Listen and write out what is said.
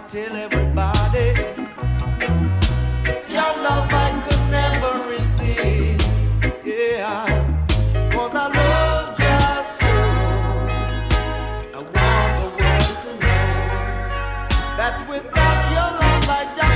tell everybody, your love I could never resist. Yeah, 'cause I love you so. I want the world to know that without your love I just